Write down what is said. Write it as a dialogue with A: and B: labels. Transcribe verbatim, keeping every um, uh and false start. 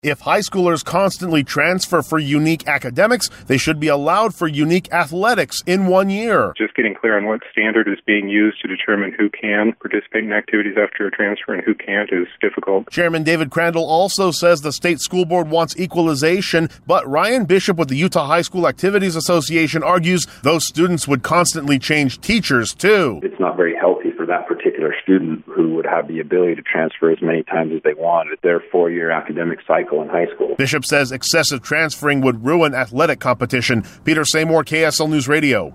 A: If high schoolers constantly transfer for unique academics, they should be allowed for unique athletics in one year.
B: Just getting clear on what standard is being used to determine who can participate in activities after a transfer and who can't is difficult.
A: Chairman David Crandall also says the state school board wants equalization, but Ryan Bishop with the Utah High School Activities Association argues those students would constantly change teachers too.
C: It's not very healthy for that particular student who would have the ability to transfer as many times as they wanted their four-year academic cycle in high school.
A: Bishop says excessive transferring would ruin athletic competition. Peter Seymour, K S L News Radio.